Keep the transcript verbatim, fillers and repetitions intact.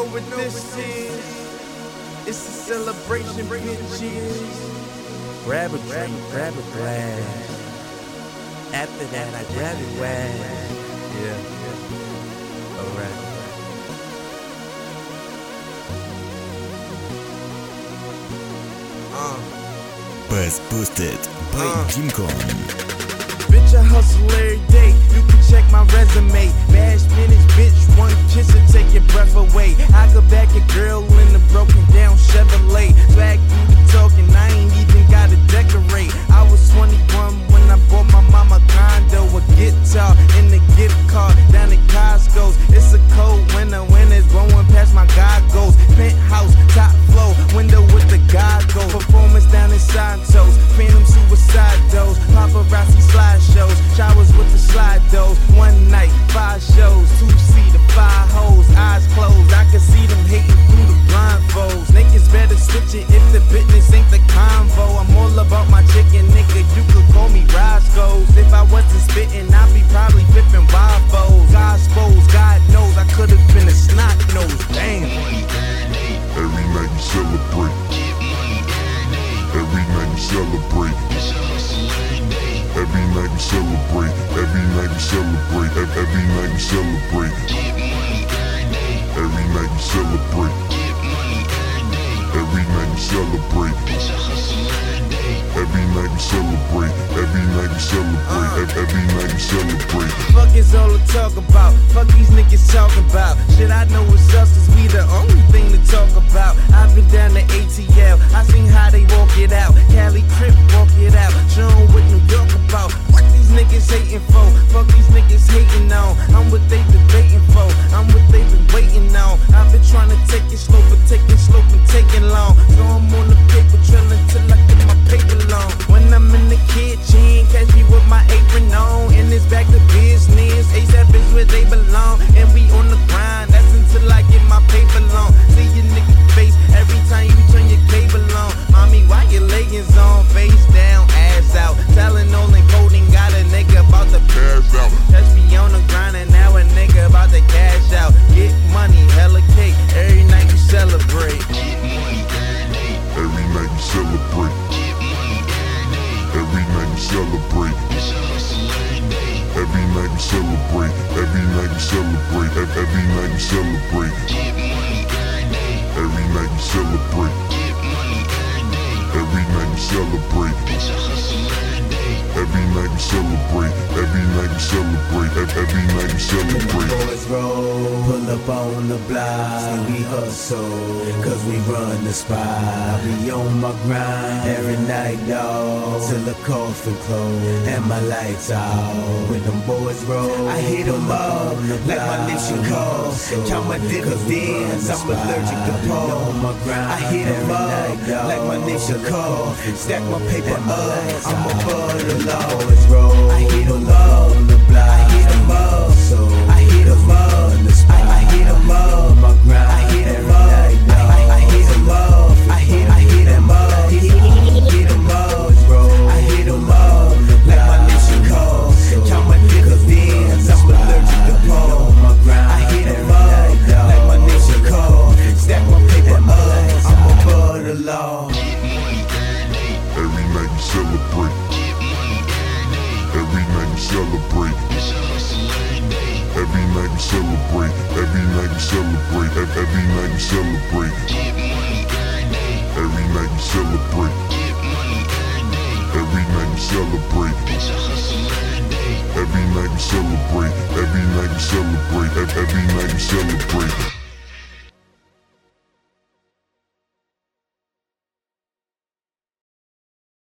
know what this is. It's a celebration, bitches. Grab a drink, grab a glass. After that, I grab it wet. Yeah, yeah. Alright. Uh. Buzz Boosted by Uh. Jimcon. Bitch, I hustle every day. You can check my resume. Bad spinach, bitch. One kiss will take your breath away. I could back a girl in a broken down Chevrolet. Swag you be talking, I ain't even gotta decorate. I was twenty-one when I bought my mama condo, a guitar and a gift card down at Costco's. It's a cold winter when it's blowing past my goggles. Penthouse, top floor, window with the goggles. Performance down in Santos, phantom suicide dose. Paparazzi slideshows, showers with the slide doors. One night, five shows, two seater, five hoes, eyes closed. I can see them hating through the blindfolds. Niggas better switch it if the business ain't the convo. I'm all about my chicken, nigga. You could call me Roscoe's. If I wasn't spitting, I'd be probably flipping waffles. Gospels, God knows I could've been a snot nose. Damn. Every night we celebrate. Every night we celebrate. Every night we celebrate. Every night we celebrate. Every night we celebrate. Every night we celebrate. Every night we celebrate. Every night we celebrate. Every night we celebrate. Every night we celebrate. Fuck is all the talk about. Fuck these niggas talking about. Shit, I know what's us, cause we the only thing to talk about. I've been down to A T L. I seen how they walk it out. Cali Crip walk it out. Show 'em what New York about. What these niggas hating for? Fuck these niggas hating on. I'm what they debating for. I'm what they been waiting on. I've been trying to take it slow, but taking slow and taking long. So I'm on the paper trailing till I get my paper long. When I'm in the kitchen, catch me with my apron on. And it's back to business. ASAP is where they belong. And we on the grind. That's until I get my paper long. See your nigga face every time you turn your cable on. Mommy, why your leggings on? Face down, ass out. Tylenol and coding got a nigga about to pass out. Touch me on the grind and now a nigga about to cash out. Get money, hella cake. Every night you celebrate. Every night we celebrate. Every night we celebrate. Every night we celebrate. Every night we celebrate. Every night we celebrate. Every night we celebrate. Every night we celebrate. Every night we celebrate. Every night we celebrate. Every night we celebrate. Boys roll, pull up on the block. See we hustle, cause we run the spot. Be on my grind every night, dawg, till the coffin close and my lights out. When them boys roll, I hit them up like my nation calls. Count my dividends, I'm allergic to Paul. I hit them up like my nation calls. Stack my paper up, I'm above the law. Boys roll, I hit them up on the block. I hit them up, so I hit them up. I, I hit them up, my grind. I hit them up. I, I hit them up. I hit, I hit them up. Hit, hit them up, bro. I hit them up like my nation calls. Count my dividends, I'm allergic to Paul. I hit them up like my nation calls. Stack my paper up, I'm above the law. Every night we celebrate. Every night we celebrate. Every night we celebrate. Every night we celebrate. Every night we celebrate. Every night we celebrate. Every night we celebrate. Every night we celebrate. Every night we celebrate. Every night we celebrate.